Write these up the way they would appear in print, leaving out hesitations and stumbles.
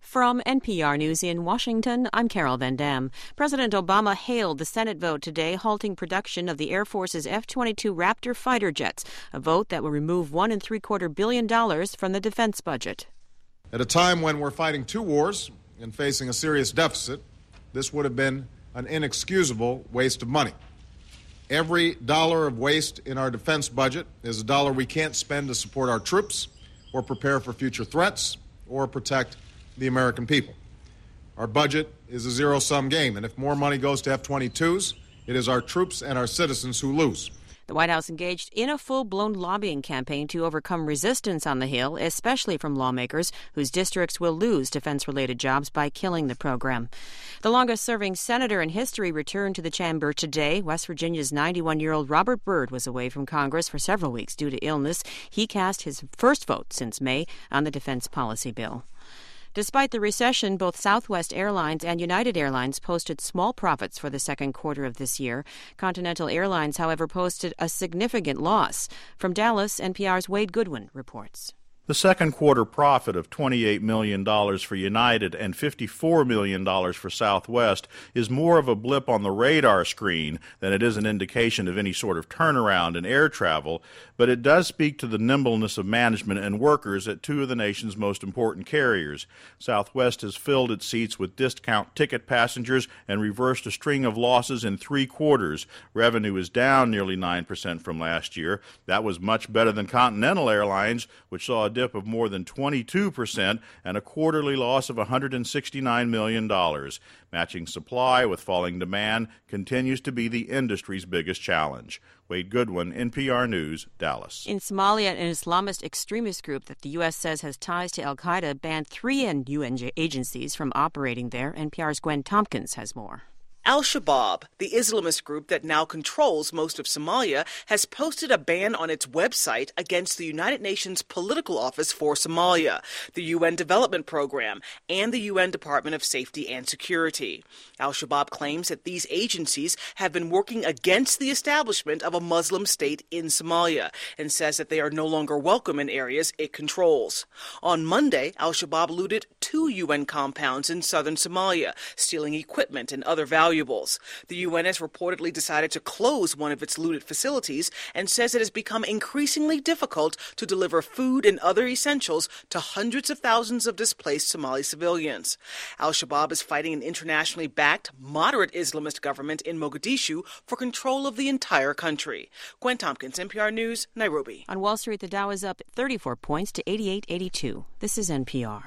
From NPR News in Washington, I'm Carol Van Dam. President Obama hailed the Senate vote today halting production of the Air Force's F-22 Raptor fighter jets, a vote that will remove $1.75 billion from the defense budget. At a time when we're fighting two wars and facing a serious deficit, this would have been an inexcusable waste of money. Every dollar of waste in our defense budget is a dollar we can't spend to support our troops or prepare for future threats or protect the American people. Our budget is a zero-sum game, and if more money goes to F-22s, it is our troops and our citizens who lose. The White House engaged in a full-blown lobbying campaign to overcome resistance on the Hill, especially from lawmakers whose districts will lose defense-related jobs by killing the program. The longest-serving senator in history returned to the chamber today. West Virginia's 91-year-old Robert Byrd was away from Congress for several weeks due to illness. He cast his first vote since May on the defense policy bill. Despite the recession, both Southwest Airlines and United Airlines posted small profits for the second quarter of this year. Continental Airlines, however, posted a significant loss. From Dallas, NPR's Wade Goodwin reports. The second quarter profit of $28 million for United and $54 million for Southwest is more of a blip on the radar screen than it is an indication of any sort of turnaround in air travel, but it does speak to the nimbleness of management and workers at two of the nation's most important carriers. Southwest has filled its seats with discount ticket passengers and reversed a string of losses in 3 quarters. Revenue is down nearly 9% from last year. That was much better than Continental Airlines, which saw a dip of more than 22% and a quarterly loss of $169 million. Matching supply with falling demand continues to be the industry's biggest challenge. Wade Goodwin, NPR News, Dallas. In Somalia, an Islamist extremist group that the U.S. says has ties to al-Qaeda banned 3 UN agencies from operating there. NPR's Gwen Tompkins has more. Al-Shabaab, the Islamist group that now controls most of Somalia, has posted a ban on its website against the United Nations Political Office for Somalia, the UN Development Program, and the UN Department of Safety and Security. Al-Shabaab claims that these agencies have been working against the establishment of a Muslim state in Somalia and says that they are no longer welcome in areas it controls. On Monday, Al-Shabaab looted 2 UN compounds in southern Somalia, stealing equipment and other valuables. The UN has reportedly decided to close one of its looted facilities and says it has become increasingly difficult to deliver food and other essentials to hundreds of thousands of displaced Somali civilians. Al-Shabaab is fighting an internationally backed, moderate Islamist government in Mogadishu for control of the entire country. Gwen Tompkins, NPR News, Nairobi. On Wall Street, the Dow is up 34 points to 88.82. This is NPR.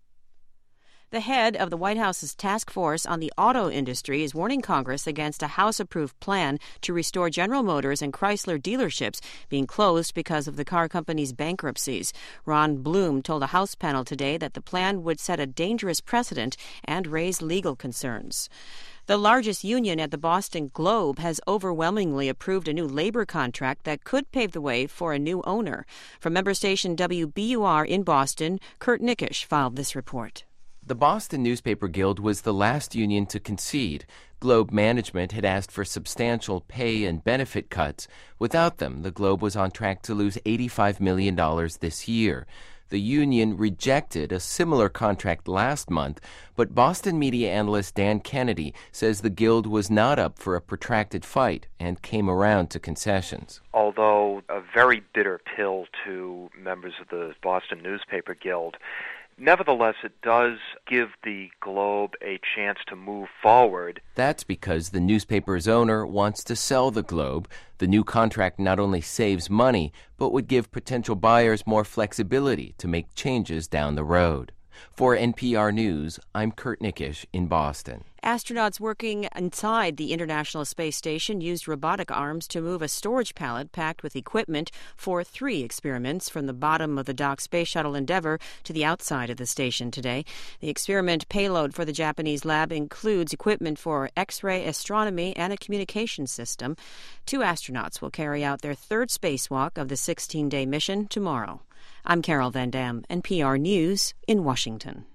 The head of the White House's task force on the auto industry is warning Congress against a House-approved plan to restore General Motors and Chrysler dealerships being closed because of the car company's bankruptcies. Ron Bloom told a House panel today that the plan would set a dangerous precedent and raise legal concerns. The largest union at the Boston Globe has overwhelmingly approved a new labor contract that could pave the way for a new owner. From member station WBUR in Boston, Kurt Nickisch filed this report. The Boston Newspaper Guild was the last union to concede. Globe management had asked for substantial pay and benefit cuts. Without them, the Globe was on track to lose $85 million this year. The union rejected a similar contract last month, but Boston media analyst Dan Kennedy says the Guild was not up for a protracted fight and came around to concessions. Although a very bitter pill to members of the Boston Newspaper Guild, nevertheless, it does give the Globe a chance to move forward. That's because the newspaper's owner wants to sell the Globe. The new contract not only saves money, but would give potential buyers more flexibility to make changes down the road. For NPR News, I'm Kurt Nickisch in Boston. Astronauts working inside the International Space Station used robotic arms to move a storage pallet packed with equipment for 3 experiments from the bottom of the docked Space Shuttle Endeavour to the outside of the station today. The experiment payload for the Japanese lab includes equipment for X-ray astronomy and a communication system. 2 astronauts will carry out their 3rd spacewalk of the 16-day mission tomorrow. I'm Carol Van Dam, NPR News in Washington.